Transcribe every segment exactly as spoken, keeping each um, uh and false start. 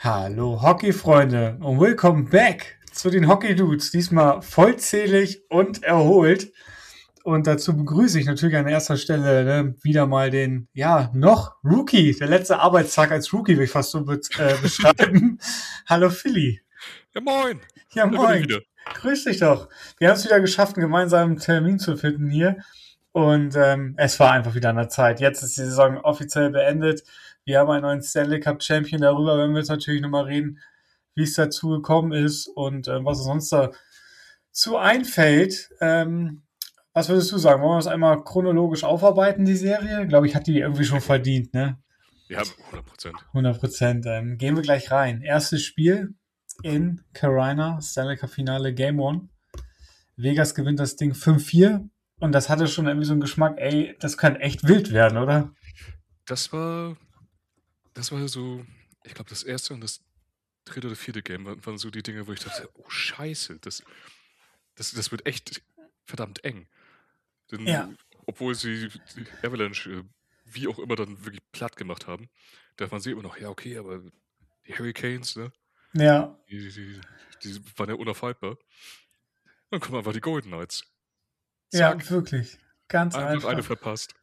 Hallo Hockey-Freunde und welcome back zu den Hockey-Dudes. Diesmal vollzählig und erholt. Und dazu begrüße ich natürlich an erster Stelle ne, wieder mal den, ja, noch Rookie. Der letzte Arbeitstag als Rookie will ich fast so be- äh, beschreiben. Hallo Philly. Ja, moin. Ja, Da bin ich moin. wieder. Grüß dich doch. Wir haben es wieder geschafft, einen gemeinsamen Termin zu finden hier. Und ähm, es war einfach wieder an der Zeit. Jetzt ist die Saison offiziell beendet. Wir haben einen neuen Stanley Cup Champion. Darüber werden wir jetzt natürlich nochmal reden, wie es dazu gekommen ist und äh, was es sonst dazu einfällt. Ähm, was würdest du sagen? Wollen wir das einmal chronologisch aufarbeiten, die Serie? Glaube ich, hat die irgendwie schon verdient, ne? Ja, hundert Prozent. hundert Prozent. Ähm, gehen wir gleich rein. Erstes Spiel in Carolina, Stanley Cup Finale Game One. Vegas gewinnt das Ding fünf vier. Und das hatte schon irgendwie so einen Geschmack, ey, das kann echt wild werden, oder? Das war, das war so, ich glaube, das erste und das dritte oder vierte Game waren, waren so die Dinge, wo ich dachte, oh Scheiße, das, das, das wird echt verdammt eng. Denn Ja. obwohl sie die Avalanche, äh, wie auch immer, dann wirklich platt gemacht haben, darf man sie immer noch, ja okay, aber die Hurricanes, ne, Ja, die, die, die waren ja unaufhaltbar. Dann kommen einfach die Golden Knights. ja, Zack, wirklich. Ganz einfach eine einfach. verpasst.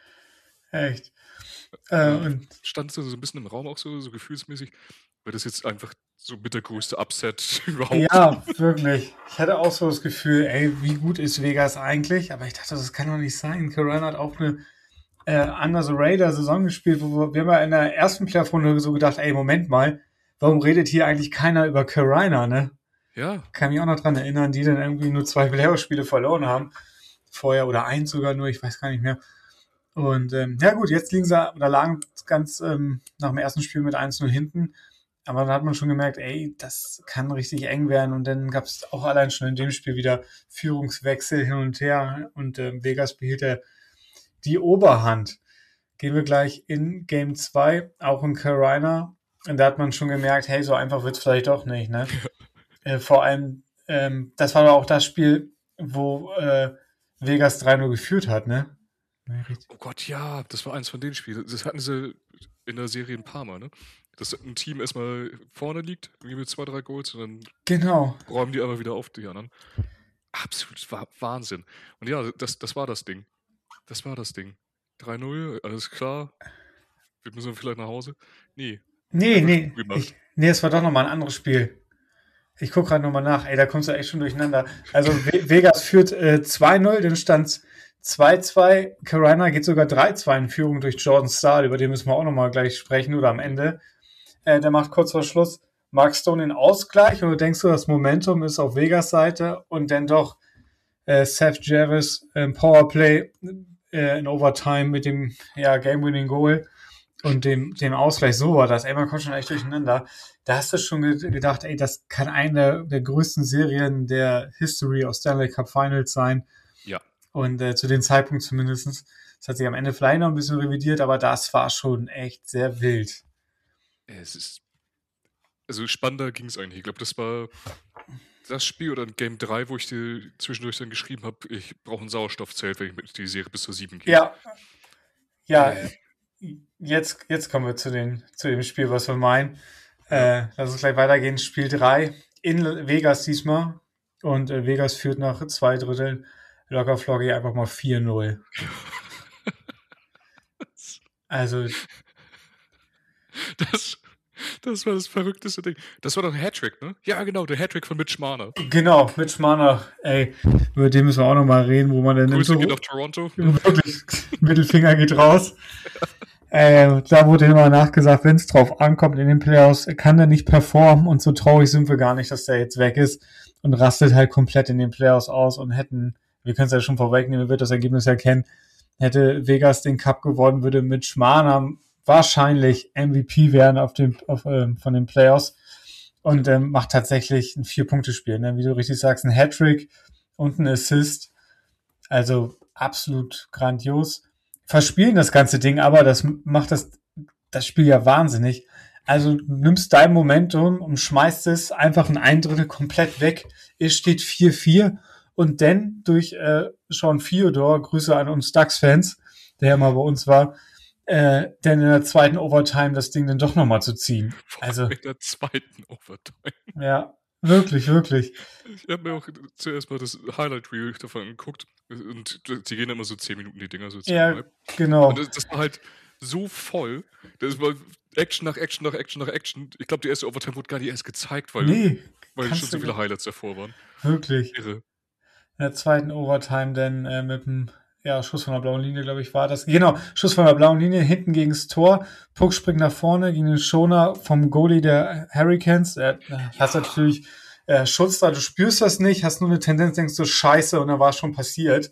Echt. Äh, Also und stand so ein bisschen im Raum auch so, so gefühlsmäßig, weil das jetzt einfach so mit der größte Upset überhaupt. ja, wirklich. Ich hatte auch so das Gefühl, ey, wie gut ist Vegas eigentlich? Aber ich dachte, das kann doch nicht sein. Carolina hat auch eine äh, Under the Radar Saison gespielt, wo wir, wir haben ja in der ersten Playoff-Runde so gedacht, ey, Moment mal, warum redet hier eigentlich keiner über Carolina, ne? Ja, Kann mich auch noch dran erinnern, die dann irgendwie nur zwei Playoff-Spiele verloren haben. Vorher oder eins sogar nur, ich weiß gar nicht mehr. Und ähm, ja gut, jetzt liegen sie oder lagen ganz ähm, nach dem ersten Spiel mit eins null hinten. Aber dann hat man schon gemerkt, ey, das kann richtig eng werden. Und dann gab es auch allein schon in dem Spiel wieder Führungswechsel hin und her. Und ähm, Vegas behielt ja die Oberhand. Gehen wir gleich in Game zwei, auch in Carolina. Und da hat man schon gemerkt, hey, so einfach wird's vielleicht doch nicht. Ne? Äh, vor allem, ähm, das war doch auch das Spiel, wo äh, Vegas drei null geführt hat, ne? Ja, richtig. oh Gott, ja, das war eins von den Spielen. Das hatten sie in der Serie ein paar Mal, ne? Dass ein Team erstmal vorne liegt, irgendwie mit zwei, drei Goals und dann Genau. räumen die aber wieder auf, die anderen. Absolut Wa- Wahnsinn. Und ja, das, das war das Ding. Das war das Ding. drei null, alles klar. Wir müssen vielleicht nach Hause. Nee, Nee, einfach nee, Spiel gemacht. ich, nee, es war doch nochmal ein anderes Spiel. Ich gucke gerade nochmal nach. Ey, da kommst du echt schon durcheinander. Also Ve- Vegas führt äh, zwei null, dann stand zwei zwei. Carolina geht sogar drei zwei in Führung durch Jordan Stahl, über den müssen wir auch nochmal gleich sprechen oder am Ende. Äh, der macht kurz vor Schluss Mark Stone den Ausgleich und du denkst so, das Momentum ist auf Vegas Seite und dann doch äh, Seth Jarvis im Powerplay äh, in Overtime mit dem ja, Game-Winning Goal und dem, dem Ausgleich. So war das. Ey, man kommt schon echt durcheinander. Da hast du schon ge- gedacht, ey, das kann eine der größten Serien der History of Stanley Cup Finals sein. Ja. Und äh, zu dem Zeitpunkt zumindest. Das hat sich am Ende vielleicht noch ein bisschen revidiert, aber das war schon echt sehr wild. Es ist. Also spannender ging es eigentlich. Ich glaube, das war das Spiel oder in Game drei, wo ich dir zwischendurch dann geschrieben habe, ich brauche ein Sauerstoffzelt, wenn ich mit die Serie bis zur sieben geht. Ja, ja, Äh, jetzt, jetzt kommen wir zu, den, zu dem Spiel, was wir meinen. Äh, lass uns gleich weitergehen. Spiel drei in Vegas diesmal. Und äh, Vegas führt nach zwei Dritteln locker flockig einfach mal vier null. Also, das, das war das verrückteste Ding. Das war doch ein Hattrick, ne? Ja, genau, der Hattrick von Mitch Marner. genau, Mitch Marner, ey, über den müssen wir auch nochmal reden, wo man dann Grüße so geht auf Toronto. Ne? wirklich Mittelfinger geht raus. Äh, da wurde immer nachgesagt, wenn es drauf ankommt in den Playoffs, kann der nicht performen und so traurig sind wir gar nicht, dass der jetzt weg ist und rastet halt komplett in den Playoffs aus und hätten, wir können es ja schon vorwegnehmen, ihr wird das Ergebnis ja kennen, hätte Vegas den Cup gewonnen, würde mit Schmarner wahrscheinlich M V P werden auf dem, auf, ähm, von den Playoffs und ähm, macht tatsächlich ein Vier-Punkte-Spiel, ne? Wie du richtig sagst, ein Hattrick und ein Assist, also absolut grandios. Verspielen das ganze Ding, aber das macht das, das Spiel ja wahnsinnig. Also du nimmst dein Momentum und schmeißt es einfach in ein Drittel komplett weg. Es steht vier vier und dann durch äh, Sean Theodore, Grüße an uns Ducks-Fans, der ja mal bei uns war, äh, denn in der zweiten Overtime das Ding dann doch nochmal zu ziehen. Vor allem Also, in der zweiten Overtime. ja, wirklich, wirklich. Ich habe mir auch zuerst mal das Highlight-Reel davon geguckt und die gehen immer so zehn Minuten, die Dinger, so Ja, zehn Komma fünf. Und genau. das, das war halt so voll. Das war Action nach Action nach Action nach Action. Ich glaube, die erste Overtime wurde gar nicht erst gezeigt, weil, Nee, weil schon kannst so du viele gar- Highlights davor waren. wirklich. Irre. In der zweiten Overtime dann äh, mit dem ja, Schuss von der blauen Linie, glaube ich, war das. Genau, Schuss von der blauen Linie, hinten gegen das Tor. Puck springt nach vorne gegen den Schoner vom Goalie der Hurricanes. Äh, hast Ja. natürlich äh, Schutz da, du spürst das nicht, hast nur eine Tendenz, denkst du, scheiße, und dann war es schon passiert.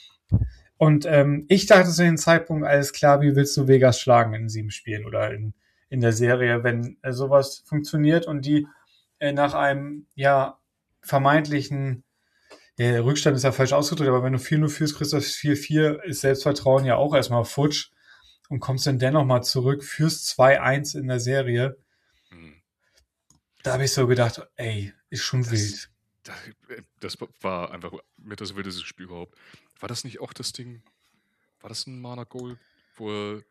Und ähm, ich dachte zu dem Zeitpunkt, alles klar, wie willst du Vegas schlagen in sieben Spielen oder in, in der Serie, wenn äh, sowas funktioniert und die äh, nach einem ja vermeintlichen ja, der Rückstand ist ja falsch ausgedrückt, aber wenn du vier null führst, kriegst du das vier vier, ist Selbstvertrauen ja auch erstmal futsch und kommst dann dennoch mal zurück, führst zwei eins in der Serie. Hm. Da habe ich so gedacht, ey, ist schon Das, wild. das, das war einfach mit das wildeste Spiel überhaupt. War das nicht auch das Ding? War das ein Mana-Goal, wo er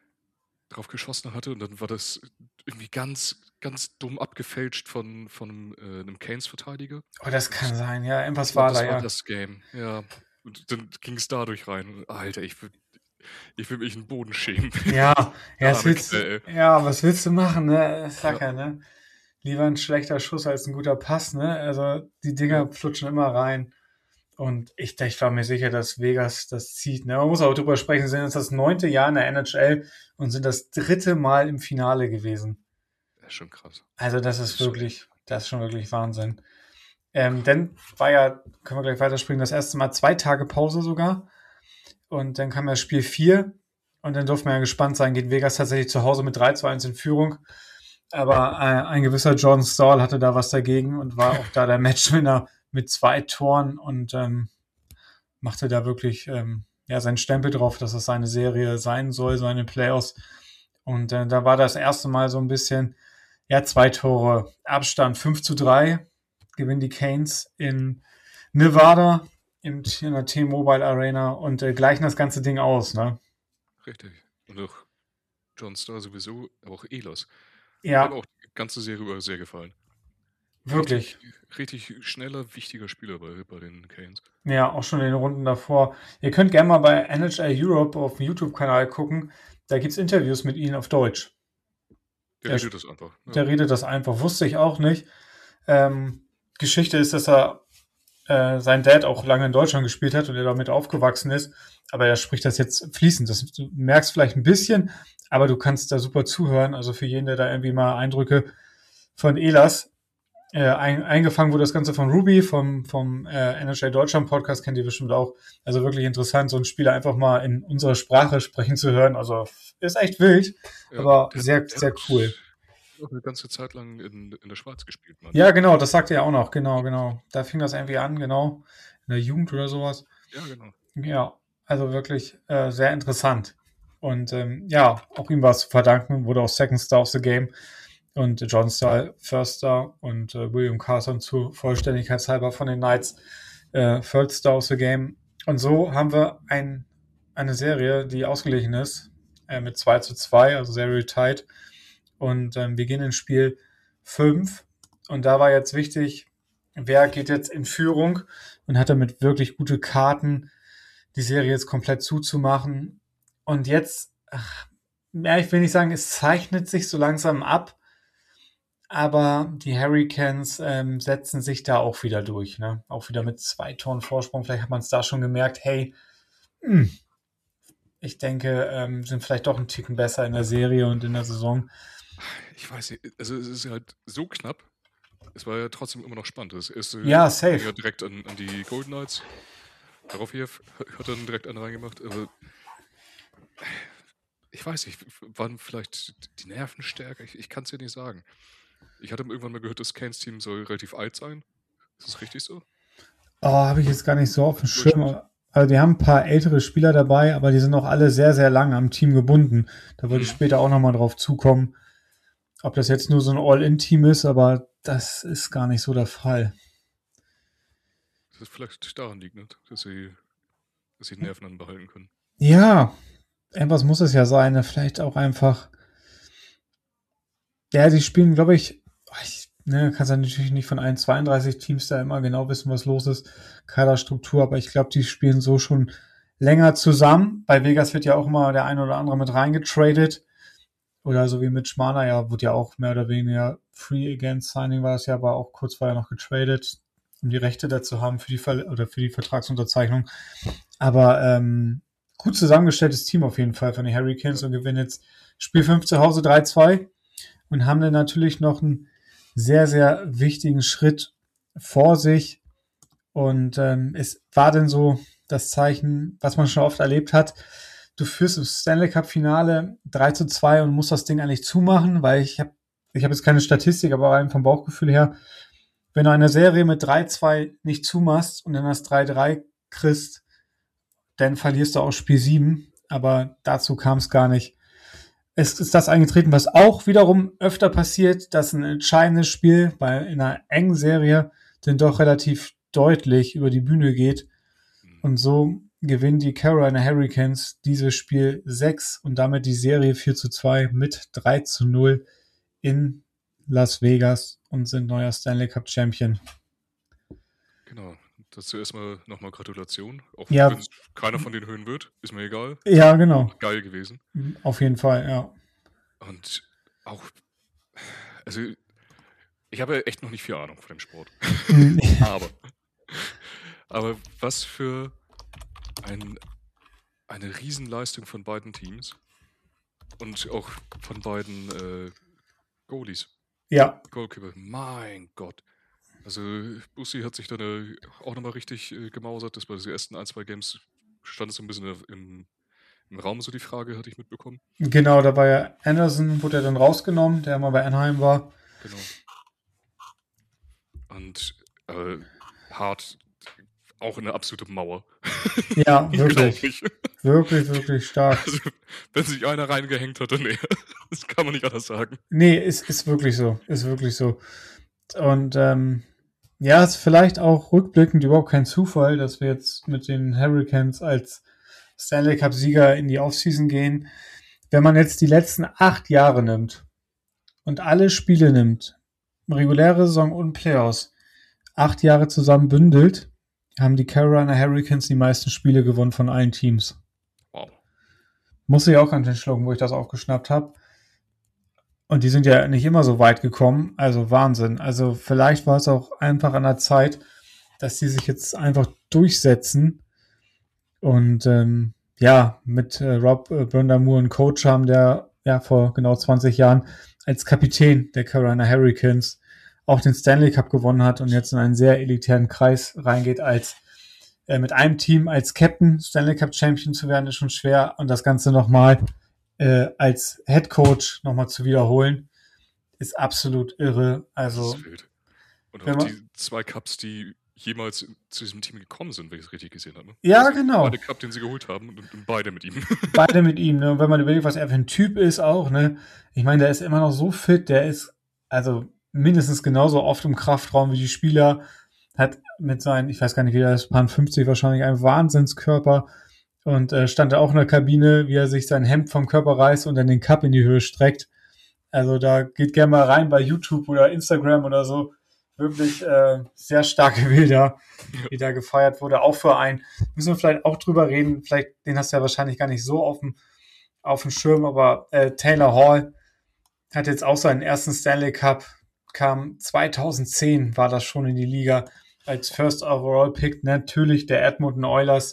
drauf geschossen hatte und dann war das irgendwie ganz, ganz dumm abgefälscht von, von einem, äh, einem Canes-Verteidiger? Oh, das Und kann sein, ja, ich irgendwas glaube, war da, das war ja. das Game, ja. Und dann ging es dadurch rein. Alter, ich will, ich will mich in den Boden schämen. Ja, ja, was Arme willst du, Kerl, ey. ja, was willst du machen, ne? Ich Ja, sag ja, ne? Lieber ein schlechter Schuss als ein guter Pass, ne? Also, die ja, Dinger flutschen immer rein. Und ich, ich war mir sicher, dass Vegas das zieht. Ne? Man muss auch drüber sprechen, sie sind jetzt das neunte Jahr in der N H L und sind das dritte Mal im Finale gewesen. das ist schon krass. Also das Das ist ist schon echt. wirklich, das ist schon wirklich Wahnsinn. Ähm, dann war ja, können wir gleich weiterspringen, das erste Mal zwei Tage Pause sogar. Und dann kam ja Spiel vier und dann durfte man ja gespannt sein, geht Vegas tatsächlich zu Hause mit drei zu eins in Führung. Aber äh, ein gewisser Jordan Stahl hatte da was dagegen und war auch da der Matchwinner mit zwei Toren und ähm, machte da wirklich ähm, ja, seinen Stempel drauf, dass es seine Serie sein soll, seine Playoffs. Und äh, da war das erste Mal so ein bisschen, ja, zwei Tore Abstand, fünf zu drei gewinnen die Canes in Nevada im, in der T-Mobile Arena und äh, gleichen das ganze Ding aus, ne? Richtig. Und auch John Starr sowieso, aber auch Elos. Der hat mir Ja, auch die ganze Serie über sehr gefallen. wirklich. Richtig, richtig schneller, wichtiger Spieler bei, bei den Canes. Ja, auch schon in den Runden davor. Ihr könnt gerne mal bei N H L Europe auf dem YouTube-Kanal gucken. Da gibt's Interviews mit ihnen auf Deutsch. Der Der, redet das einfach. Ja. der redet das einfach. Wusste ich auch nicht. Ähm, Geschichte ist, dass er äh, sein Dad auch lange in Deutschland gespielt hat und er damit aufgewachsen ist. Aber er spricht das jetzt fließend. Das, du merkst vielleicht ein bisschen, aber du kannst da super zuhören. Also für jeden, der da irgendwie mal Eindrücke von Elas äh, ein, eingefangen wurde, das Ganze von Ruby, vom, vom äh, N H L Deutschland Podcast, kennt ihr bestimmt auch. Also wirklich interessant, so einen Spieler einfach mal in unserer Sprache sprechen zu hören. Also ist echt wild, Ja, aber der, sehr, der sehr cool. hat auch eine ganze Zeit lang in, in der Schweiz gespielt, meinte Ja, er. genau, das sagte er auch noch. Genau, genau. Da fing das irgendwie an, genau. In der Jugend oder sowas. Ja, genau. Ja, also wirklich äh, sehr interessant. Und ähm, ja, auch ihm war es zu verdanken, wurde auch Second Star of the Game und John Stahl First Star und äh, William Carson zu Vollständigkeitshalber von den Knights äh, Third Star of the Game. Und so haben wir ein, eine Serie, die ausgeglichen ist, äh, mit zwei zu zwei, also sehr real tight. Und ähm, wir gehen ins Spiel fünf. Und da war jetzt wichtig, wer geht jetzt in Führung und hat damit wirklich gute Karten, die Serie jetzt komplett zuzumachen. Und jetzt, ach, ja, ich will nicht sagen, es zeichnet sich so langsam ab, aber die Hurricanes ähm, setzen sich da auch wieder durch, ne? Auch wieder mit zwei Toren Vorsprung. Vielleicht hat man es da schon gemerkt, hey, mh, ich denke, ähm, sind vielleicht doch ein Ticken besser in der Serie und in der Saison. Ich weiß nicht, also es ist halt so knapp. Es war ja trotzdem immer noch spannend. Das erste Ja, ging safe. ja direkt an, an die Golden Knights. Darauf hier hat dann direkt einen reingemacht. Aber ich weiß nicht, waren vielleicht die Nerven stärker? Ich, ich kann es dir nicht sagen. Ich hatte irgendwann mal gehört, das Canes-Team soll relativ alt sein. Ist das richtig so? Oh, habe ich jetzt gar nicht so auf dem Durchschnitt. Schirm. Also die haben ein paar ältere Spieler dabei, aber die sind auch alle sehr, sehr lang am Team gebunden. Da würde ich Mhm. später auch nochmal drauf zukommen, ob das jetzt nur so ein All-In-Team ist, aber das ist gar nicht so der Fall. Das vielleicht daran liegt, ne? dass sie, dass sie die Nerven anbehalten können. Ja, Irgendwas muss es ja sein, ne? Vielleicht auch einfach. Ja, sie spielen, glaube ich, oh, ich ne, kannst ja natürlich nicht von allen zweiunddreißig Teams da immer genau wissen, was los ist, Kaderstruktur, aber ich glaube, die spielen so schon länger zusammen. Bei Vegas wird ja auch immer der eine oder andere mit reingetradet. Oder so wie mit Schmaner, ja, wurde ja auch mehr oder weniger Free Against Signing war das ja, aber auch kurz vorher noch getradet, um die Rechte dazu haben für die Ver oder für die Vertragsunterzeichnung. Aber ähm, gut zusammengestelltes Team auf jeden Fall von den Hurricanes und gewinnen jetzt Spiel fünf zu Hause drei zwei und haben dann natürlich noch einen sehr, sehr wichtigen Schritt vor sich. Und ähm, es war dann so das Zeichen, was man schon oft erlebt hat. Du führst im Stanley Cup Finale drei zu zwei und musst das Ding eigentlich zumachen, weil ich habe ich hab jetzt keine Statistik, aber rein vom Bauchgefühl her, wenn du eine Serie mit drei zwei nicht zumachst und dann das drei drei kriegst, dann verlierst du auch Spiel sieben. Aber dazu kam es gar nicht. Es ist das eingetreten, was auch wiederum öfter passiert, dass ein entscheidendes Spiel bei in einer engen Serie dann doch relativ deutlich über die Bühne geht. Und so gewinnen die Carolina Hurricanes dieses Spiel sechs und damit die Serie vier zu zwei mit drei zu null in Las Vegas und sind neuer Stanley Cup Champion. Genau. Dazu erstmal nochmal Gratulation. Auch Ja. wenn es keiner von denen hören wird, ist mir egal. Ja, genau. Geil gewesen. Auf jeden Fall, ja. Und auch, also ich habe echt noch nicht viel Ahnung von dem Sport. aber, aber was für ein, eine Riesenleistung von beiden Teams und auch von beiden äh, Goalies. Ja. Goalkeeper, mein Gott. Also Bussi hat sich dann äh, auch nochmal richtig äh, gemausert. Das war die ersten ein, zwei Games, stand es so ein bisschen im, im Raum, so die Frage, hatte ich mitbekommen. Genau, da war ja Anderson, wurde er dann rausgenommen, der mal bei Anaheim war. Genau. Und äh, Hart, auch eine absolute Mauer. Ja, wirklich. Wirklich, wirklich stark. Also, wenn sich einer reingehängt hat, dann nee, das kann man nicht anders sagen. Nee, ist, ist wirklich so. Ist wirklich so. Und ähm, ja, ist vielleicht auch rückblickend überhaupt kein Zufall, dass wir jetzt mit den Hurricanes als Stanley Cup-Sieger in die Offseason gehen. Wenn man jetzt die letzten acht Jahre nimmt und alle Spiele nimmt, reguläre Saison und Playoffs, acht Jahre zusammen bündelt, haben die Carolina Hurricanes die meisten Spiele gewonnen von allen Teams. Wow. Muss ich auch an den schlucken, wo ich das aufgeschnappt habe. Und die sind ja nicht immer so weit gekommen. Also Wahnsinn. Also vielleicht war es auch einfach an der Zeit, dass die sich jetzt einfach durchsetzen. Und ähm, ja, mit äh, Rob äh, Brind'Amour einen Coach haben, der ja vor genau zwanzig Jahren als Kapitän der Carolina Hurricanes auch den Stanley Cup gewonnen hat und jetzt in einen sehr elitären Kreis reingeht, als äh, mit einem Team als Captain Stanley Cup Champion zu werden, ist schon schwer. Und das Ganze nochmal äh, als Head Coach nochmal zu wiederholen, ist absolut irre. Also, das ist wild. Und auch die zwei Cups, die jemals zu diesem Team gekommen sind, wenn ich es richtig gesehen habe. Ne? Ja, also genau. Beide Cup, den sie geholt haben und, und beide mit ihm. Beide mit ihm, ne? Und wenn man überlegt, was er für ein Typ ist auch, ne? Ich meine, der ist immer noch so fit, der ist also mindestens genauso oft im Kraftraum wie die Spieler, hat mit seinen, ich weiß gar nicht, wie er ist, Pan fünfzig wahrscheinlich einen Wahnsinnskörper und äh, stand da auch in der Kabine, wie er sich sein Hemd vom Körper reißt und dann den Cup in die Höhe streckt. Also da geht gerne mal rein bei YouTube oder Instagram oder so. Wirklich äh, sehr starke Bilder, die da gefeiert wurde. Auch für einen, müssen wir vielleicht auch drüber reden, vielleicht, den hast du ja wahrscheinlich gar nicht so auf dem, auf dem Schirm, aber äh, Taylor Hall hat jetzt auch seinen ersten Stanley Cup, kam zweitausendzehn, war das schon in die Liga, als First Overall Pick, natürlich der Edmonton Oilers.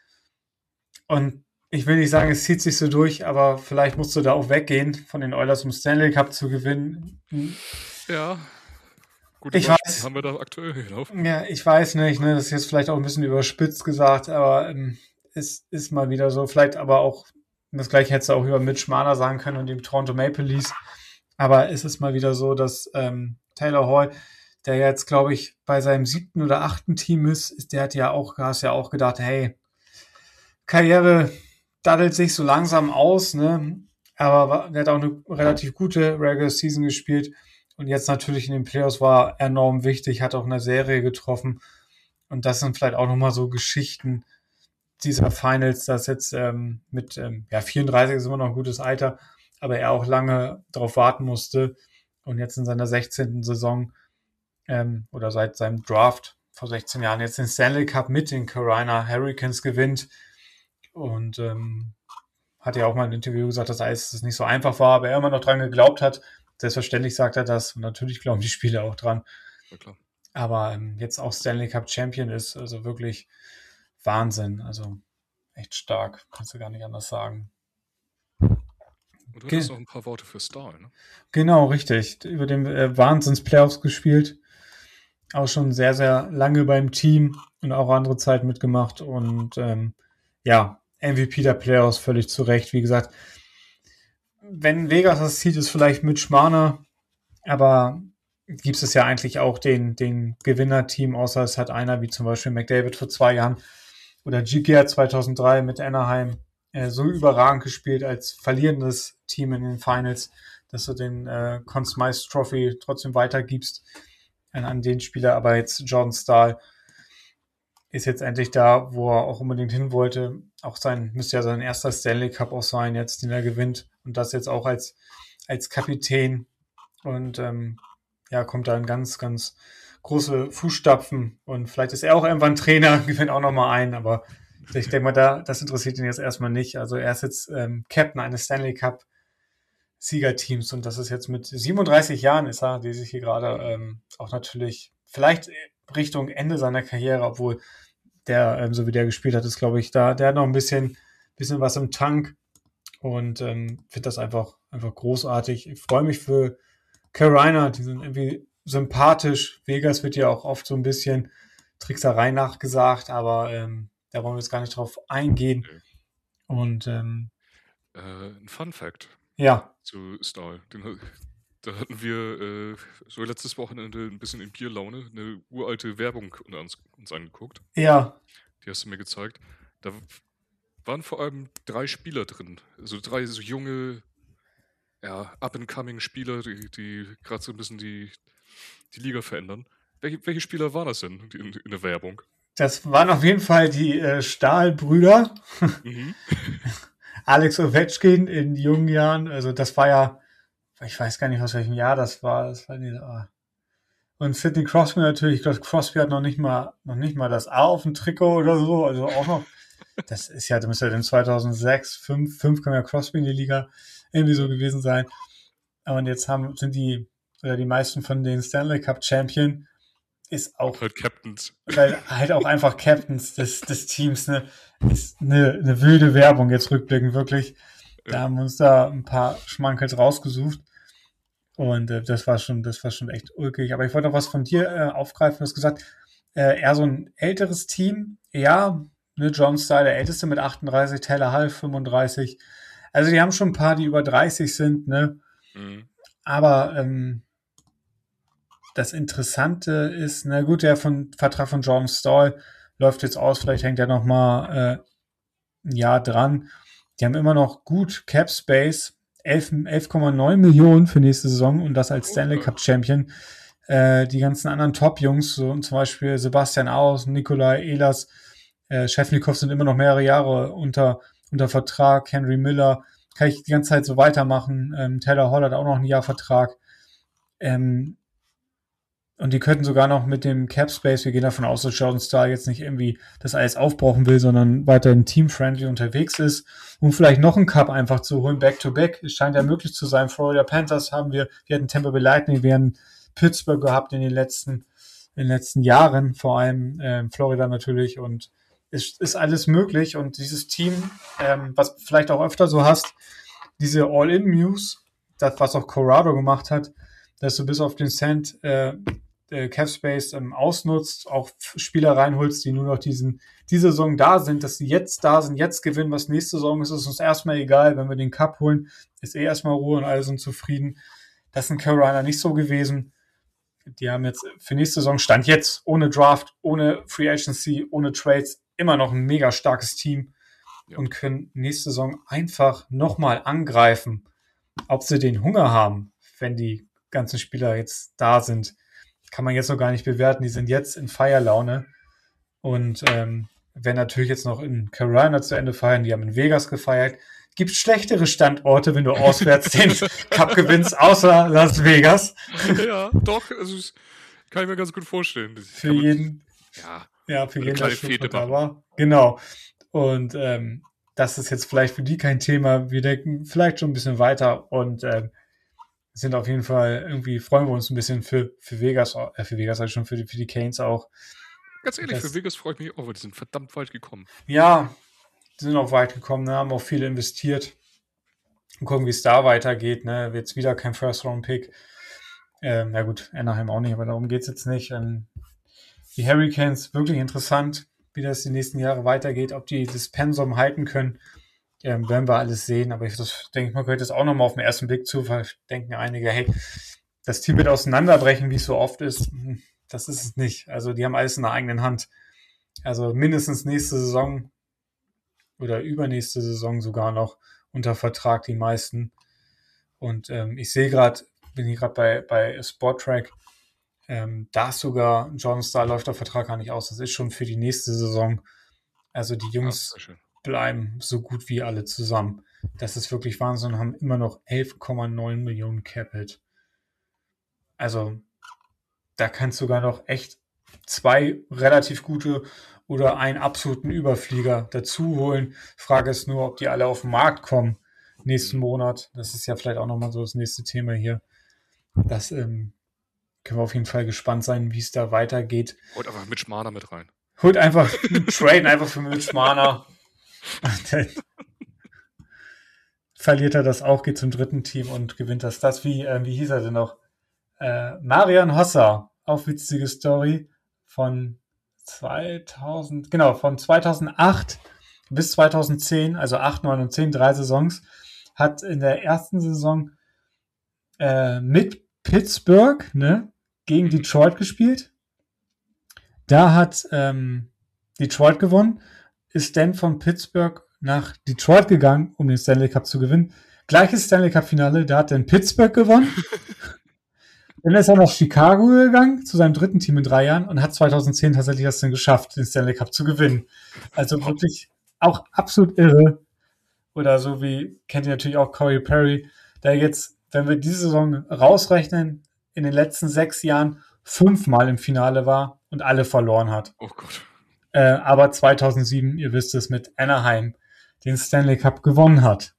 Und ich will nicht sagen, es zieht sich so durch, aber vielleicht musst du da auch weggehen, von den Oilers, um Stanley Cup zu gewinnen. Ja. Gute ich Beispiele weiß, haben wir da aktuell gelaufen. Ja, ich weiß nicht, ne, das ist jetzt vielleicht auch ein bisschen überspitzt gesagt, aber ähm, es ist mal wieder so, vielleicht aber auch, das gleiche hättest du auch über Mitch Marner sagen können und dem Toronto Maple Leafs, aber es ist mal wieder so, dass ähm, Taylor Hall, der jetzt, glaube ich, bei seinem siebten oder achten Team ist, ist der hat ja auch, hast ja auch gedacht, hey, Karriere daddelt sich so langsam aus, ne, aber der hat auch eine relativ gute Regular Season gespielt. Und jetzt natürlich in den Playoffs war enorm wichtig, hat auch eine Serie getroffen. Und das sind vielleicht auch nochmal so Geschichten, dieser Finals, dass jetzt ähm, mit ähm, ja, vierunddreißig ist immer noch ein gutes Alter, aber er auch lange darauf warten musste und jetzt in seiner sechzehnten Saison ähm, oder seit seinem Draft vor sechzehn Jahren jetzt den Stanley Cup mit den Carolina Hurricanes gewinnt und ähm, hat ja auch mal im Interview gesagt, dass alles nicht so einfach war, aber er immer noch dran geglaubt hat. Selbstverständlich sagt er das und natürlich glauben die Spieler auch dran. Ja, klar. Aber ähm, jetzt auch Stanley Cup Champion ist, also wirklich Wahnsinn. Also echt stark, kannst du gar nicht anders sagen. Und du Ge hattest noch ein paar Worte für Stahl, ne? Genau, richtig. Über den äh, Wahnsinns-Playoffs gespielt. Auch schon sehr, sehr lange beim Team und auch andere Zeit mitgemacht. Und ähm, ja, M V P der Playoffs völlig zu Recht. Wie gesagt, wenn Vegas das zieht, ist vielleicht Mitch Marner, aber gibt es ja eigentlich auch den, den Gewinnerteam, außer es hat einer wie zum Beispiel McDavid vor zwei Jahren oder G G R zweitausenddrei mit Anaheim äh, so überragend gespielt als verlierendes Team in den Finals, dass du den äh, Conn Smythe Trophy trotzdem weitergibst an, an den Spieler. Aber jetzt Jordan Staal ist jetzt endlich da, wo er auch unbedingt hin wollte. Auch sein, müsste ja sein erster Stanley Cup auch sein, jetzt, den er gewinnt. Und das jetzt auch als, als Kapitän. Und ähm, ja, kommt da in ganz, ganz große Fußstapfen. Und vielleicht ist er auch irgendwann Trainer, gewinnt auch nochmal ein. Aber ich denke mal, da, das interessiert ihn jetzt erstmal nicht. Also er ist jetzt ähm, Captain eines Stanley Cup Siegerteams. Und das ist jetzt mit siebenunddreißig Jahren ist er, die sich hier gerade ähm, auch natürlich vielleicht Richtung Ende seiner Karriere, obwohl der, ähm, so wie der gespielt hat, ist, glaube ich, da, der hat noch ein bisschen, bisschen was im Tank und ähm, finde das einfach, einfach großartig. Ich freue mich für Carolina, die sind irgendwie sympathisch. Vegas wird ja auch oft so ein bisschen Trickserei nachgesagt, aber ähm, da wollen wir jetzt gar nicht drauf eingehen. Okay. Und ähm, Äh, ein Fun Fact ja, zu Stahl. Den, da hatten wir äh, so letztes Wochenende ein bisschen in Bierlaune eine uralte Werbung uns, uns angeguckt. ja, Die hast du mir gezeigt. Da waren vor allem drei Spieler drin. Also drei so junge, ja, up-and-coming-Spieler, die, die gerade so ein bisschen die, die Liga verändern. Welche, welche Spieler waren das denn in, in der Werbung? das waren auf jeden Fall die äh, Stahl-Brüder. Mhm. Alex Ovechkin in jungen Jahren, also das war ja, ich weiß gar nicht, aus welchem Jahr das war. Das war die, ah. Und Sidney Crosby natürlich, ich glaube, Crosby hat noch nicht mal, noch nicht mal das A auf dem Trikot oder so, also auch noch. Das ist ja, da müsste ja dann zweitausendsechs, fünf, fünf kam ja Crosby in die Liga irgendwie so gewesen sein. Und jetzt haben, sind die, oder die meisten von den Stanley Cup Champion ist auch, Und halt Captains. weil halt auch einfach Captains des, des Teams, ne, ist eine, eine wilde Werbung jetzt rückblickend, wirklich. Da Ja. haben wir uns da ein paar Schmankels rausgesucht. Und äh, das war schon, das war schon echt ulkig. Aber ich wollte noch was von dir äh, aufgreifen. Du hast gesagt, äh, eher so ein älteres Team. Ja, ne, John Stahl, der Älteste mit achtunddreißig, Taylor Hall fünfunddreißig. Also die haben schon ein paar, die über dreißig sind, ne? Mhm. Aber ähm, das Interessante ist, na gut, der von, Vertrag von Jordan Stahl läuft jetzt aus. Vielleicht hängt er noch mal äh, ein Jahr dran. Die haben immer noch gut Cap Space. elf Komma neun Millionen für nächste Saison und das als Stanley Cup Champion. Äh, die ganzen anderen Top-Jungs, so zum Beispiel Sebastian Aus, Nikolai Ehlers, äh, Schäffnikow sind immer noch mehrere Jahre unter, unter Vertrag. Henry Miller, kann ich die ganze Zeit so weitermachen. Ähm, Taylor Hall hat auch noch ein Jahr Vertrag. Ähm, und die könnten sogar noch mit dem Cap Space, wir gehen davon aus, dass Jordan Stahl jetzt nicht irgendwie das alles aufbrauchen will, sondern weiterhin team-friendly unterwegs ist, um vielleicht noch einen Cup einfach zu holen, back-to-back. Es scheint ja möglich zu sein. Florida Panthers haben wir, wir hatten Tampa Bay Lightning, wir hatten Pittsburgh gehabt in den letzten, in den letzten Jahren, vor allem äh, Florida natürlich. Und es ist alles möglich. Und dieses Team, ähm, was vielleicht auch öfter so hast, diese All-In-Muse, das, was auch Colorado gemacht hat, dass du bis auf den Cent äh, Cap Space ähm, ausnutzt, auch Spieler reinholst, die nur noch diesen, diese Saison da sind, dass sie jetzt da sind, jetzt gewinnen, was nächste Saison ist, ist uns erstmal egal, wenn wir den Cup holen, ist eh erstmal Ruhe und alle sind zufrieden. Das ist in Carolina nicht so gewesen. Die haben jetzt für nächste Saison, Stand jetzt, ohne Draft, ohne Free Agency, ohne Trades, immer noch ein mega starkes Team ja. Und können nächste Saison einfach nochmal angreifen, ob sie den Hunger haben, wenn die ganzen Spieler jetzt da sind. Kann man jetzt noch gar nicht bewerten. Die sind jetzt in Feierlaune. Und ähm, werden natürlich jetzt noch in Carolina zu Ende feiern. Die haben in Vegas gefeiert. Gibt schlechtere Standorte, wenn du auswärts den Cup gewinnst, außer Las Vegas. Ja, doch. Also, das kann ich mir ganz gut vorstellen. Das Für kann man, jeden. ja, Ja, für eine jeden, kleine der Fete da machen. war. Genau. Und ähm, das ist jetzt vielleicht für die kein Thema. Wir denken vielleicht schon ein bisschen weiter und ähm, sind auf jeden Fall irgendwie, freuen wir uns ein bisschen für, für Vegas, äh, für Vegas, also schon für die, für die Canes auch. Ganz ehrlich, Das- für Vegas freue ich mich auch, weil die sind verdammt weit gekommen. Ja, die sind auch weit gekommen, ne? Haben auch viel investiert. Und gucken, wie es da weitergeht. Ne? Jetzt wieder kein First-Round-Pick. Ähm, na gut, Anaheim auch nicht, aber darum geht es jetzt nicht. Ähm, die Hurricanes, wirklich interessant, wie das die nächsten Jahre weitergeht, ob die das Pensum halten können. Ähm, werden wir alles sehen, aber ich das, denke ich mal, gehört das auch nochmal auf den ersten Blick zu, weil denken einige, hey, das Team wird auseinanderbrechen, wie es so oft ist. Das ist es nicht. Also die haben alles in der eigenen Hand. Also mindestens nächste Saison oder übernächste Saison sogar noch unter Vertrag, die meisten. Und ähm, ich sehe gerade, bin hier gerade bei, bei Sporttrack, ähm, da ist sogar John Starr läuft der Vertrag gar nicht aus. Das ist schon für die nächste Saison. Also die Ah, Jungs sehr schön. bleiben so gut wie alle zusammen. Das ist wirklich Wahnsinn und haben immer noch elf Komma neun Millionen Cap-Hit. Also da kannst du sogar noch echt zwei relativ gute oder einen absoluten Überflieger dazu holen. Frage ist nur, ob die alle auf den Markt kommen nächsten Monat. Das ist ja vielleicht auch nochmal so das nächste Thema hier. Das ähm, können wir auf jeden Fall gespannt sein, wie es da weitergeht. Holt einfach Mitch Marner mit rein. Holt einfach einen Trade einfach für Mitch Marner. Dann verliert er das auch, geht zum dritten Team und gewinnt das. Das wie, äh, wie hieß er denn noch? Äh, Marian Hossa, auch witzige Story, von zweitausend, genau, von zweitausendacht bis zweitausendzehn, also acht, neun und zehn, drei Saisons, hat in der ersten Saison äh, mit Pittsburgh, ne, gegen Detroit gespielt. Da hat ähm, Detroit gewonnen, ist dann von Pittsburgh nach Detroit gegangen, um den Stanley Cup zu gewinnen. Gleiches Stanley Cup Finale, da hat dann Pittsburgh gewonnen. Dann ist er nach Chicago gegangen, zu seinem dritten Team in drei Jahren und hat zweitausendzehn tatsächlich das dann geschafft, den Stanley Cup zu gewinnen. Also wirklich auch absolut irre. Oder so wie, kennt ihr natürlich auch Corey Perry, der jetzt, wenn wir diese Saison rausrechnen, in den letzten sechs Jahren fünfmal im Finale war und alle verloren hat. Oh Gott. Äh, aber zweitausendsieben, ihr wisst es, mit Anaheim den Stanley Cup gewonnen hat.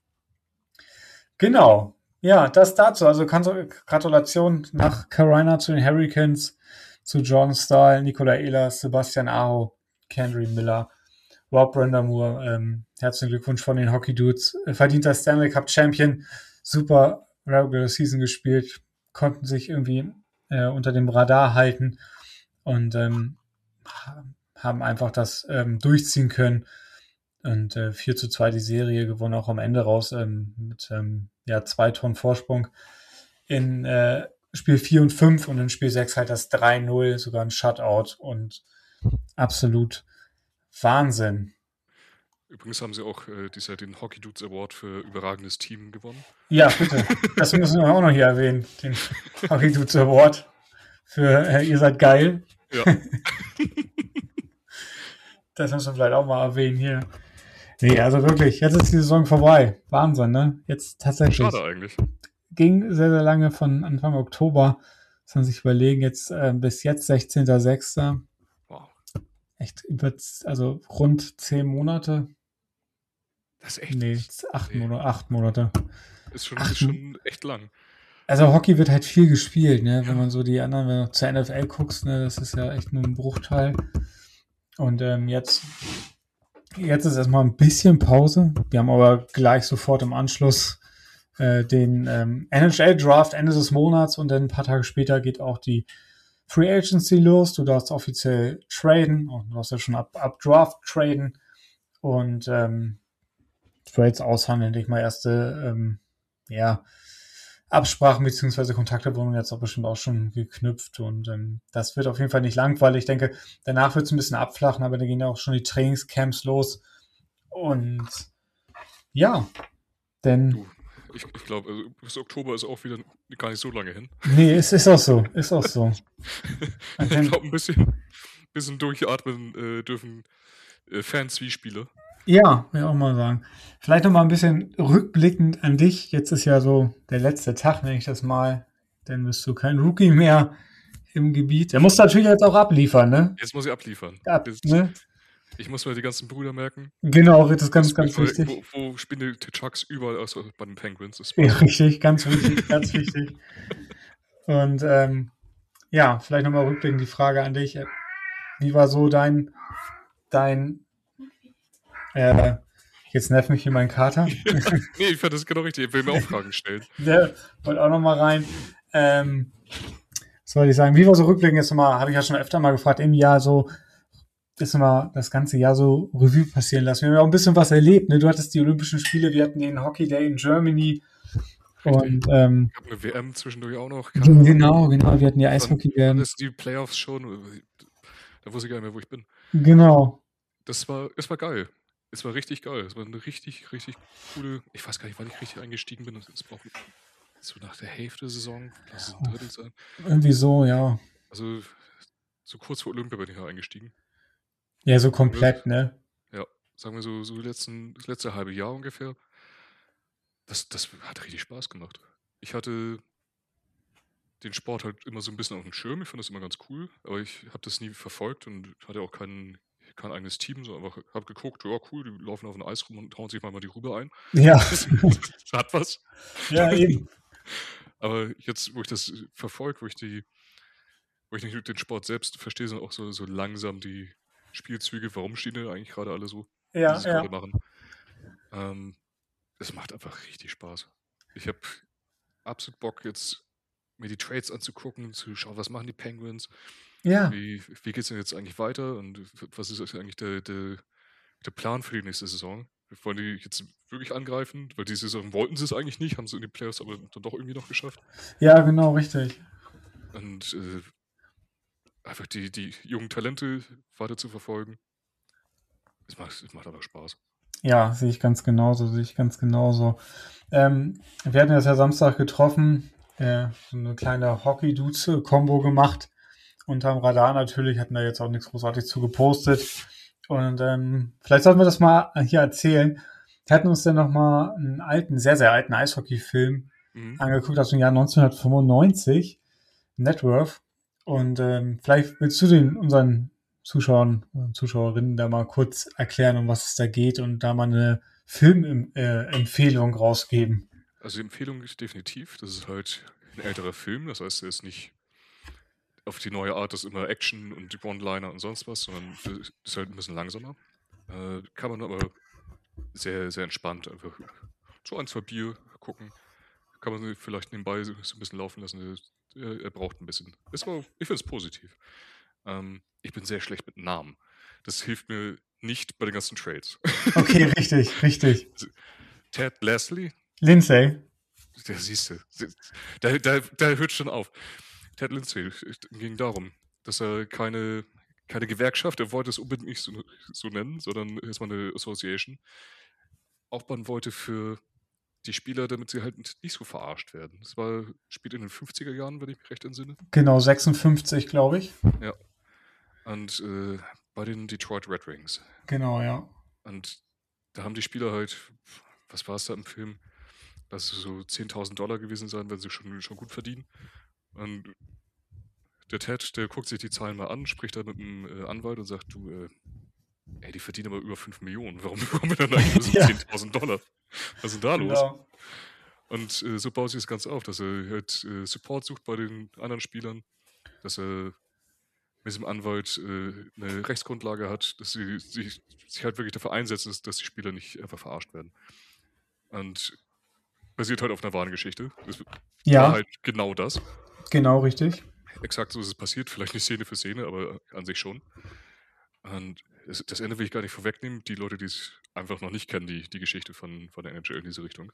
Genau. Ja, das dazu. Also Gratulation nach Carolina zu den Hurricanes, zu John Stahl, Nikola Ehlers, Sebastian Aho, Kendry Miller, Rob Brind'Amour. Ähm, herzlichen Glückwunsch von den Hockey Dudes. Verdienter Stanley Cup Champion. Super Regular Season gespielt. Konnten sich irgendwie äh, unter dem Radar halten und ähm, haben einfach das ähm, durchziehen können. Und äh, vier zu zwei die Serie gewonnen, auch am Ende raus ähm, mit ähm, ja, zwei Tonnen Vorsprung in äh, Spiel vier und fünf und in Spiel sechs halt das drei null, sogar ein Shutout und absolut Wahnsinn. Übrigens haben sie auch äh, dieses Jahr den Hockey Dudes Award für überragendes Team gewonnen. Ja, bitte. Das müssen wir auch noch hier erwähnen, den Hockey Dudes Award für äh, ihr seid geil. Ja. Das müssen wir vielleicht auch mal erwähnen hier. Nee, also wirklich, jetzt ist die Saison vorbei. Wahnsinn, ne? Jetzt tatsächlich. Schade eigentlich. Ging sehr, sehr lange von Anfang Oktober. Muss man sich überlegen, jetzt äh, bis jetzt sechzehnter sechster Wow. Echt über, also rund zehn Monate. Das ist echt. Nee, acht, Nee. Monate, acht Monate. Ist schon, Ach, ist schon echt lang. Also Hockey wird halt viel gespielt, ne? Wenn man so die anderen, wenn du zur N F L guckst, ne, das ist ja echt nur ein Bruchteil. Und ähm, jetzt, jetzt ist erstmal ein bisschen Pause. Wir haben aber gleich sofort im Anschluss äh, den ähm, N H L-Draft Ende des Monats und dann ein paar Tage später geht auch die Free Agency los. Du darfst offiziell traden und du darfst ja schon ab, ab Draft traden und ähm, Trades aushandeln, denke ich mal, erste ähm, ja, Absprachen bzw. Kontakte wurden jetzt auch bestimmt auch schon geknüpft und ähm, das wird auf jeden Fall nicht langweilig. Ich denke, danach wird es ein bisschen abflachen, aber dann gehen ja auch schon die Trainingscamps los und ja, denn Du, ich, ich glaube, also bis Oktober ist auch wieder gar nicht so lange hin. nee, es ist auch so, ist auch so. Ich glaube, ein bisschen, bisschen durchatmen äh, dürfen äh, Fans-wie-Spieler. Ja, will ich auch mal sagen. Vielleicht noch mal ein bisschen rückblickend an dich. Jetzt ist ja so der letzte Tag, nenne ich das mal. Dann bist du kein Rookie mehr im Gebiet. Er muss natürlich jetzt auch abliefern, ne? Jetzt muss ich abliefern. Ab, Jetzt, ne? ich muss mir die ganzen Brüder merken. Genau, das ist ganz, Das, ganz wo, wichtig. wo, wo spielen die Chucks überall aus bei den Penguins? Das Ja, war richtig, ganz wichtig, ganz wichtig. Und ähm, ja, vielleicht nochmal rückblickend die Frage an dich. Wie war so dein, dein, äh, jetzt nervt mich hier mein Kater. nee, ich fand das genau richtig. Ich will mir auch Fragen stellen. Der wollte auch nochmal rein. Ähm, was soll ich sagen? Wie war so rückblickend jetzt nochmal, habe ich ja schon öfter mal gefragt, im Jahr so, ist mal das ganze Jahr so Revue passieren lassen. Wir haben ja auch ein bisschen was erlebt. Ne? Du hattest die Olympischen Spiele, wir hatten den Hockey Day in Germany. Richtig. Und ähm, Ich habe eine W M zwischendurch auch noch. genau, genau, wir hatten die Eishockey-W M. Das die Playoffs schon. Da wusste ich gar nicht mehr, wo ich bin. Genau. Das war, es war geil. Es war richtig geil. Es war eine richtig, richtig coole. Ich weiß gar nicht, wann ich richtig eingestiegen bin. Das war so nach der Hälfte der Saison. Lass es ein Drittel sein. Irgendwie so, ja. Also so kurz vor Olympia bin ich ja eingestiegen. Ja, so komplett, ne? Ja, sagen wir so, so letzten, das letzte halbe Jahr ungefähr. Das, das hat richtig Spaß gemacht. Ich hatte den Sport halt immer so ein bisschen auf dem Schirm. Ich fand das immer ganz cool, aber ich habe das nie verfolgt und hatte auch kein, kein eigenes Team, sondern einfach habe geguckt, ja cool, die laufen auf dem Eis rum und hauen sich mal die Rübe ein. Ja. Das, das hat was. Ja, eben. Aber jetzt, wo ich das verfolge, wo ich die, wo ich nicht den Sport selbst verstehe, sondern auch so, so langsam die Spielzüge, warum stehen die eigentlich gerade alle so, Ja, wie sie es ja. gerade machen. Ähm, es macht einfach richtig Spaß. Ich habe absolut Bock, jetzt mir die Trades anzugucken, zu schauen, was machen die Penguins, Ja. wie, wie geht es denn jetzt eigentlich weiter und was ist eigentlich der, der, der Plan für die nächste Saison? Wollen die jetzt wirklich angreifen? Weil diese Saison wollten sie es eigentlich nicht, haben sie in die Playoffs aber dann doch irgendwie noch geschafft. Ja, genau, richtig. Und äh, einfach die, die jungen Talente weiter zu verfolgen. Es macht, es macht einfach Spaß. Ja, sehe ich ganz genauso, sehe ich ganz genauso. Ähm, wir hatten das ja Samstag getroffen, äh, so eine kleine Hockey-Dudes-Kombo gemacht. Unterm Radar natürlich, hatten da jetzt auch nichts großartig zu gepostet. Und ähm, vielleicht sollten wir das mal hier erzählen. Wir hatten uns dann nochmal einen alten, sehr, sehr alten Eishockey-Film mhm. angeguckt aus dem Jahr neunzehnhundertfünfundneunzig, Networth. Und ähm, vielleicht willst du den unseren Zuschauern und Zuschauerinnen da mal kurz erklären, um was es da geht und da mal eine Filmempfehlung äh, rausgeben. Also die Empfehlung ist definitiv, das ist halt ein älterer Film, das heißt, er ist nicht auf die neue Art, das ist immer Action und die One-Liner und sonst was, sondern ist halt ein bisschen langsamer. Äh, kann man aber sehr, sehr entspannt einfach so ein, zwei Bier gucken. Kann man vielleicht nebenbei so ein bisschen laufen lassen. Er, er braucht ein bisschen. Es war, ich finde es positiv. Ähm, ich bin sehr schlecht mit Namen. Das hilft mir nicht bei den ganzen Trades. Okay, richtig, richtig. Ted Leslie? Lindsay. Der siehst du. Da, da, da hört schon auf. Ted Lindsay ging darum, dass er keine, keine Gewerkschaft, er wollte es unbedingt nicht so, so nennen, sondern erstmal eine Association, aufbauen wollte für die Spieler, damit sie halt nicht so verarscht werden. Das war, spielt in den fünfziger Jahren, wenn ich mich recht entsinne. Genau, sechsundfünfzig, glaube ich. Ja. Und äh, bei den Detroit Red Wings. Genau, ja. Und da haben die Spieler halt, was war es da im Film? Das so zehntausend Dollar gewesen sein, wenn sie schon, schon gut verdienen. Und der Ted, der guckt sich die Zahlen mal an, spricht da mit dem äh, Anwalt und sagt, du, äh, ey, die verdienen aber über fünf Millionen. Warum bekommen wir dann eigentlich nur ja. zehntausend Dollar? Was ist denn da los? Genau. Und äh, so baut sich das Ganze auf, dass er halt äh, Support sucht bei den anderen Spielern, dass er mit diesem Anwalt äh, eine Rechtsgrundlage hat, dass sie sich, sich halt wirklich dafür einsetzen, dass, dass die Spieler nicht einfach verarscht werden. Und basiert halt auf einer wahren Geschichte. Das ja. war halt genau das. Genau, richtig. Exakt so ist es passiert. Vielleicht nicht Szene für Szene, aber an sich schon. Und das, das Ende will ich gar nicht vorwegnehmen. Die Leute, die es einfach noch nicht kennen, die, die Geschichte von, von der N H L in diese Richtung.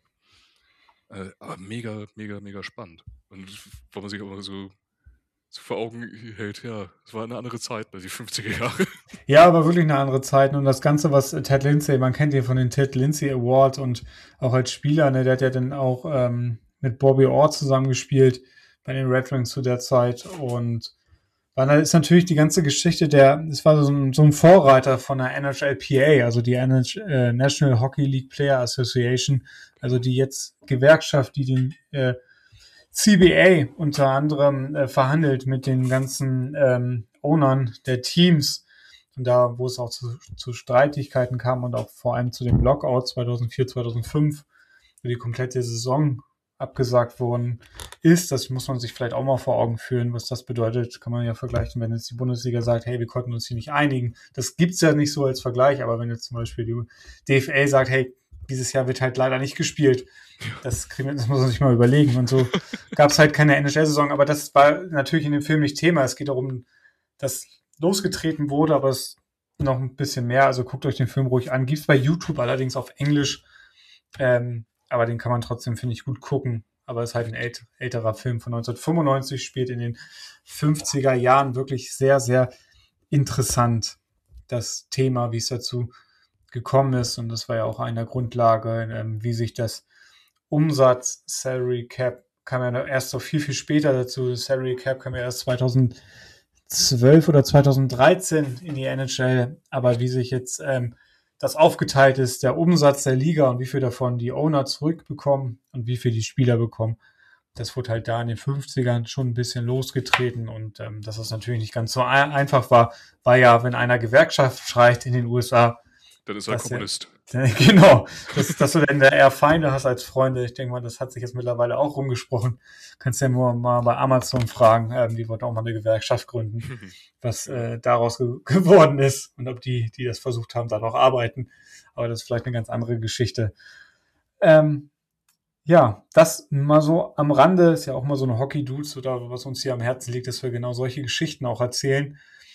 Äh, aber mega, mega, mega spannend. Und wo man sich auch so, so vor Augen hält, ja, es war eine andere Zeit, die fünfziger Jahre. Ja, aber wirklich eine andere Zeit. Und das Ganze, was Ted Lindsay, man kennt ihn von den Ted Lindsay Awards und auch als Spieler, ne, der hat ja dann auch ähm, mit Bobby Orr zusammengespielt bei den Red Wings zu der Zeit. Und Weil da ist natürlich die ganze Geschichte der, es war so ein, so ein Vorreiter von der N H L P A, also die N H, äh, National Hockey League Player Association, also die jetzt Gewerkschaft, die den äh, C B A unter anderem äh, verhandelt mit den ganzen ähm, Ownern der Teams. Und da, wo es auch zu, zu Streitigkeiten kam und auch vor allem zu den Lockouts zweitausendvier, zweitausendfünf, wo die komplette Saison abgesagt worden ist. Das muss man sich vielleicht auch mal vor Augen führen, was das bedeutet. Kann man ja vergleichen, wenn jetzt die Bundesliga sagt, hey, wir konnten uns hier nicht einigen. Das gibt's ja nicht so als Vergleich, aber wenn jetzt zum Beispiel die D F L sagt, hey, dieses Jahr wird halt leider nicht gespielt, das, das muss man sich mal überlegen. Und so gab's halt keine N H L-Saison, aber das war natürlich in dem Film nicht Thema. Es geht darum, dass losgetreten wurde, aber es noch ein bisschen mehr. Also guckt euch den Film ruhig an. Gibt's bei YouTube allerdings auf Englisch. Ähm, aber den kann man trotzdem, finde ich, gut gucken. Aber es ist halt ein ält- älterer Film von neunzehnhundertfünfundneunzig, spielt in den fünfziger Jahren, wirklich sehr, sehr interessant, das Thema, wie es dazu gekommen ist. Und das war ja auch eine Grundlage, ähm, wie sich das Umsatz, Salary Cap, kam ja erst noch viel, viel später dazu. Das Salary Cap kam ja erst zweitausendzwölf oder zweitausenddreizehn in die N H L. Aber wie sich jetzt ähm, das aufgeteilt ist, der Umsatz der Liga und wie viel davon die Owner zurückbekommen und wie viel die Spieler bekommen. Das wurde halt da in den fünfzigern schon ein bisschen losgetreten und ähm, dass das natürlich nicht ganz so ein- einfach war, war ja, wenn einer Gewerkschaft schreit in den U S A, Dann ist er dass er, Kommunist. genau, dass, dass du dann da eher Feinde hast als Freunde. Ich denke mal, das hat sich jetzt mittlerweile auch rumgesprochen. Kannst ja nur mal bei Amazon fragen, ähm, die wollten auch mal eine Gewerkschaft gründen, was äh, daraus ge- geworden ist und ob die, die das versucht haben, da noch arbeiten. Aber das ist vielleicht eine ganz andere Geschichte. Ähm, ja, das mal so am Rande, ist ja auch mal so eine Hockey-Dudes oder was uns hier am Herzen liegt, dass wir genau solche Geschichten auch erzählen.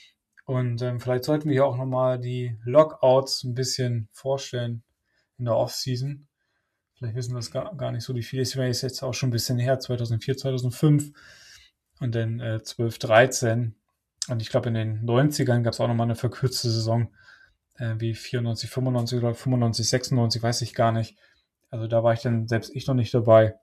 Und ähm, vielleicht sollten wir hier auch nochmal die Lockouts ein bisschen vorstellen in der Offseason. Vielleicht wissen das gar, gar nicht so die viele. Es ist jetzt auch schon ein bisschen her, zweitausendvier, zweitausendfünf und dann äh, zwölf, dreizehn. Und ich glaube, in den neunzigern gab es auch nochmal eine verkürzte Saison, äh, wie vierundneunzig, fünfundneunzig oder fünfundneunzig, sechsundneunzig, weiß ich gar nicht. Also da war ich dann selbst ich noch nicht dabei.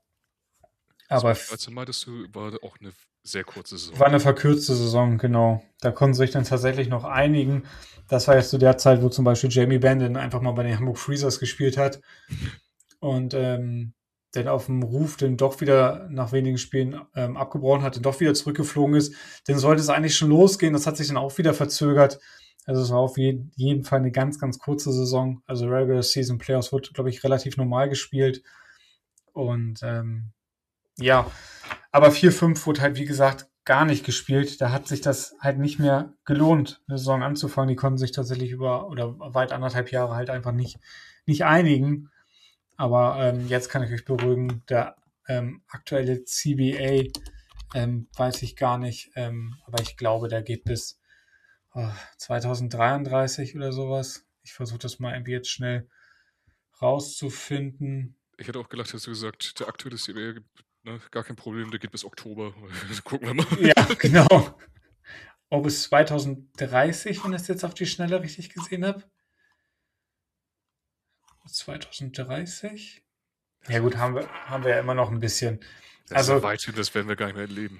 Aber f- Also meintest du, war auch eine sehr kurze Saison. war eine verkürzte Saison, genau. Da konnten sich dann tatsächlich noch einigen. Das war jetzt zu der Zeit, wo zum Beispiel Jamie Benn einfach mal bei den Hamburg Freezers gespielt hat und ähm, dann auf dem Ruf dann doch wieder nach wenigen Spielen ähm, abgebrochen hat und doch wieder zurückgeflogen ist. Dann sollte es eigentlich schon losgehen. Das hat sich dann auch wieder verzögert. Also es war auf je- jeden Fall eine ganz, ganz kurze Saison. Also Regular Season Playoffs wird, glaube ich, relativ normal gespielt. Und ähm, ja, aber vier fünf wurde halt, wie gesagt, gar nicht gespielt. Da hat sich das halt nicht mehr gelohnt, eine Saison anzufangen. Die konnten sich tatsächlich über oder weit anderthalb Jahre halt einfach nicht, nicht einigen. Aber ähm, jetzt kann ich euch beruhigen, der ähm, aktuelle C B A ähm, weiß ich gar nicht, ähm, aber ich glaube, der geht bis oh, zweitausenddreiunddreißig oder sowas. Ich versuche das mal irgendwie jetzt schnell rauszufinden. Ich hätte auch gelacht, hast du gesagt, der aktuelle C B A, ne, gar kein Problem, der geht bis Oktober. Gucken wir mal. Ja, genau. Oh, bis zweitausenddreißig, wenn ich es jetzt auf die Schnelle richtig gesehen habe. zweitausenddreißig? Ja gut, haben wir, haben wir ja immer noch ein bisschen. Das Also, ist ja weit hin, das werden wir gar nicht mehr erleben.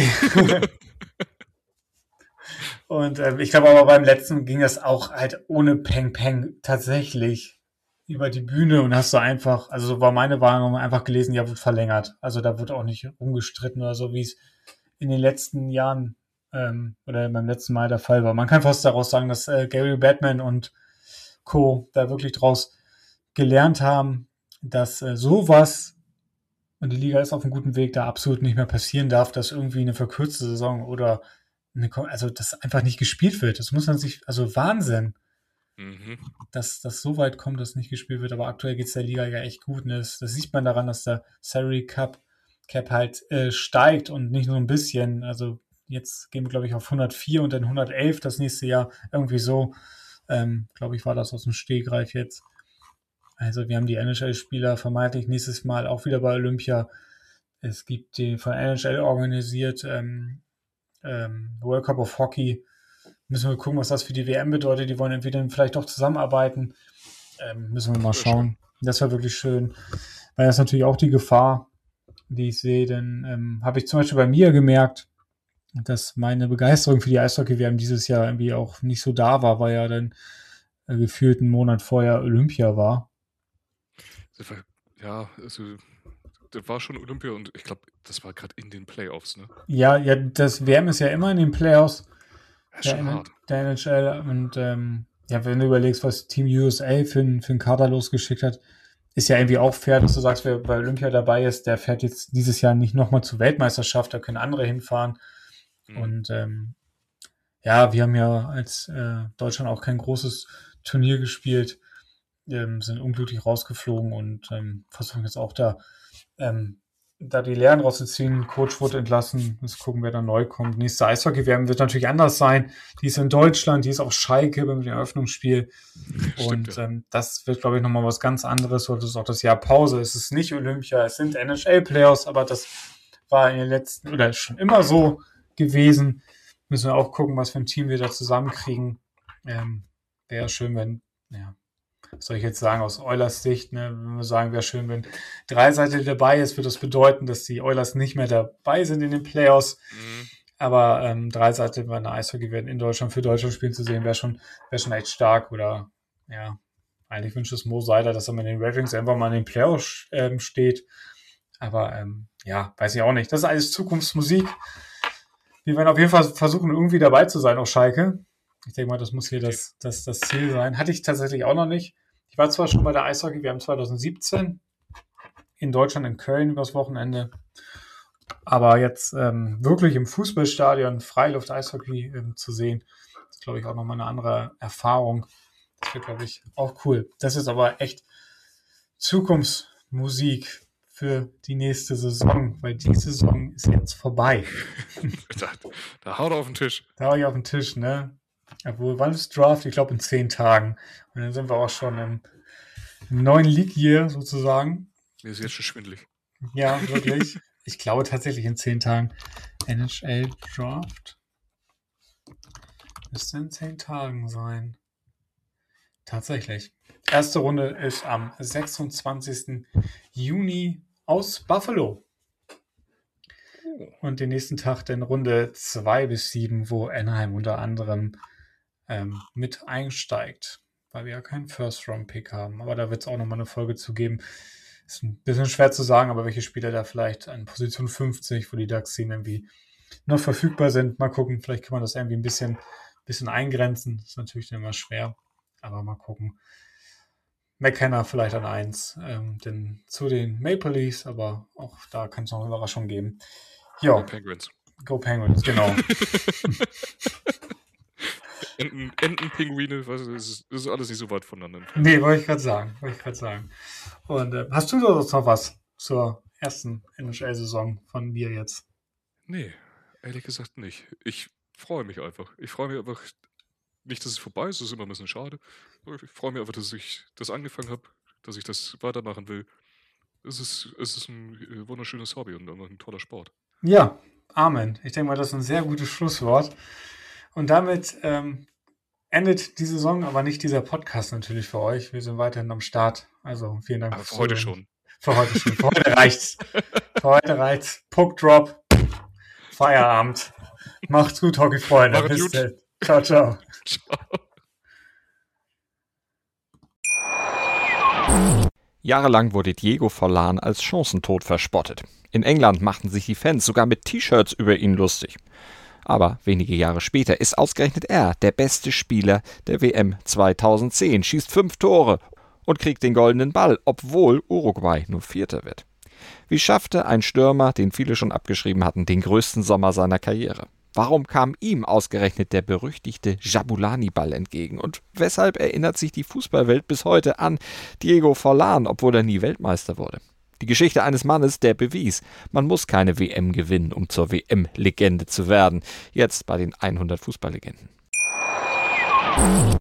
und ähm, ich glaube aber beim letzten ging das auch halt ohne Peng Peng tatsächlich über die Bühne und hast du einfach, also so war meine Wahrnehmung, einfach gelesen, ja, wird verlängert. Also da wird auch nicht rumgestritten oder so, wie es in den letzten Jahren ähm, oder beim letzten Mal der Fall war. Man kann fast daraus sagen, dass äh, Gary Batman und Co. da wirklich draus gelernt haben, dass äh, sowas, und die Liga ist auf einem guten Weg, da absolut nicht mehr passieren darf, dass irgendwie eine verkürzte Saison oder eine, also das einfach nicht gespielt wird. Das muss man sich, also Wahnsinn, Mhm. dass das so weit kommt, dass nicht gespielt wird. Aber aktuell geht es der Liga ja echt gut. Und das, das sieht man daran, dass der Salary Cap, Cap halt äh, steigt und nicht nur ein bisschen. Also jetzt gehen wir, glaube ich, auf hundertvier und dann hundertelf das nächste Jahr. Irgendwie so, ähm, glaube ich, war das aus dem Stegreif jetzt. Also wir haben die N H L-Spieler vermeintlich nächstes Mal auch wieder bei Olympia. Es gibt die von N H L organisiert ähm, ähm, World Cup of Hockey. Müssen wir gucken, was das für die W M bedeutet. Die wollen entweder vielleicht doch zusammenarbeiten. Ähm, müssen wir mal schauen. Das war wirklich schön. Weil das ist natürlich auch die Gefahr, die ich sehe. Denn ähm, habe ich zum Beispiel bei mir gemerkt, dass meine Begeisterung für die Eishockey-W M dieses Jahr irgendwie auch nicht so da war, weil ja dann äh, gefühlt einen Monat vorher Olympia war. Das war, ja, also das war schon Olympia und ich glaube, das war gerade in den Playoffs, ne? Ja, ja, das W M ist ja immer in den Playoffs Das ist der, schon N- hart. der N H L und ähm, ja, wenn du überlegst, was Team U S A für, n- für einen Kader losgeschickt hat, ist ja irgendwie auch fair, dass du sagst, wer bei Olympia dabei ist, der fährt jetzt dieses Jahr nicht nochmal zur Weltmeisterschaft, da können andere hinfahren. Mhm. Und ähm, ja, wir haben ja als äh, Deutschland auch kein großes Turnier gespielt, ähm, sind unglücklich rausgeflogen und ähm, versuchen jetzt auch da, ähm, da die Lehren rauszuziehen. Coach wurde entlassen, jetzt gucken, wer da neu kommt. Nächste Eishockey-W M wird natürlich anders sein. Die ist in Deutschland, die ist auf Schalke beim Eröffnungsspiel. Stimmt, Und ja. ähm, das wird, glaube ich, nochmal was ganz anderes. Und das ist auch das Jahr Pause. Es ist nicht Olympia, es sind N H L-Playoffs, aber das war in den letzten, oder schon immer so gewesen. Müssen wir auch gucken, was für ein Team wir da zusammenkriegen. Ähm, wäre schön, wenn, ja, was soll ich jetzt sagen, aus Oilers Sicht, ne, wenn wir sagen, wäre schön, wenn Dreiseitel dabei ist, wird das bedeuten, dass die Oilers nicht mehr dabei sind in den Playoffs. Mhm. Aber ähm, Dreiseitel bei einer Eishockey werden in Deutschland für Deutschland spielen zu sehen, wäre schon, wäre schon echt stark. Oder ja, eigentlich wünscht es Mo Seider, dass er mit den Red Wings einfach mal in den Playoffs ähm, steht. Aber ähm, ja, weiß ich auch nicht. Das ist alles Zukunftsmusik. Wir werden auf jeden Fall versuchen, irgendwie dabei zu sein auf Schalke. Ich denke mal, das muss hier das, das, das Ziel sein. Hatte ich tatsächlich auch noch nicht. Ich war zwar schon bei der Eishockey, wir haben zwanzig siebzehn in Deutschland, in Köln übers Wochenende. Aber jetzt ähm, wirklich im Fußballstadion Freiluft-Eishockey ähm, zu sehen, ist, glaube ich, auch nochmal eine andere Erfahrung. Das wird, glaube ich, auch cool. Das ist aber echt Zukunftsmusik für die nächste Saison, weil die Saison ist jetzt vorbei. da, da haut er auf den Tisch. Da hau ich auf den Tisch, ne? Obwohl, wann ist Draft? Ich glaube in zehn Tagen. Und dann sind wir auch schon im, im neuen League-Year sozusagen. Mir ist jetzt schon schwindelig. Ja, wirklich. Ich glaube tatsächlich in zehn Tagen. N H L Draft. Müsste in zehn Tagen sein. Tatsächlich. Erste Runde ist am sechsundzwanzigsten Juni aus Buffalo. Und den nächsten Tag dann Runde zwei bis sieben, wo Anaheim unter anderem ähm, mit einsteigt. Weil wir ja keinen First-Round-Pick haben. Aber da wird es auch nochmal eine Folge zu geben. Ist ein bisschen schwer zu sagen, aber welche Spieler da vielleicht an Position fünfzig, wo die Ducks irgendwie noch verfügbar sind. Mal gucken, vielleicht kann man das irgendwie ein bisschen, bisschen eingrenzen. Ist natürlich dann immer schwer. Aber mal gucken. McKenna vielleicht an eins, ähm, denn zu den Maple Leafs, aber auch da kann es noch eine Überraschung geben. Ja. Go Penguins. Go Penguins, genau. Enten, Entenpinguine, was, das, ist, das ist alles nicht so weit voneinander. Nee, wollte ich gerade sagen. Wollte ich gerade sagen. Und äh, hast du sonst noch was zur ersten N H L-Saison von dir jetzt? Nee, ehrlich gesagt nicht. Ich freue mich einfach. Ich freue mich einfach nicht, dass es vorbei ist. Das ist immer ein bisschen schade. Ich freue mich einfach, dass ich das angefangen habe, dass ich das weitermachen will. Es ist, es ist ein wunderschönes Hobby und ein toller Sport. Ja, Amen. Ich denke mal, das ist ein sehr gutes Schlusswort. Und damit ähm, endet die Saison, aber nicht dieser Podcast natürlich für euch. Wir sind weiterhin am Start. Also vielen Dank. Aber für heute schon. Für heute schon. Für heute reicht's. Für heute reicht's. Puck Drop. Feierabend. Macht's gut, Hockey-Freunde. Macht's Bis gut. dann. Ciao, ciao. Ciao. Jahrelang wurde Diego Forlan als Chancentod verspottet. In England machten sich die Fans sogar mit T-Shirts über ihn lustig. Aber wenige Jahre später ist ausgerechnet er der beste Spieler der W M zweitausendzehn, schießt fünf Tore und kriegt den goldenen Ball, obwohl Uruguay nur Vierter wird. Wie schaffte ein Stürmer, den viele schon abgeschrieben hatten, den größten Sommer seiner Karriere? Warum kam ihm ausgerechnet der berüchtigte Jabulani-Ball entgegen? Und weshalb erinnert sich die Fußballwelt bis heute an Diego Forlan, obwohl er nie Weltmeister wurde? Die Geschichte eines Mannes, der bewies, man muss keine W M gewinnen, um zur W M-Legende zu werden. Jetzt bei den hundert Fußballlegenden.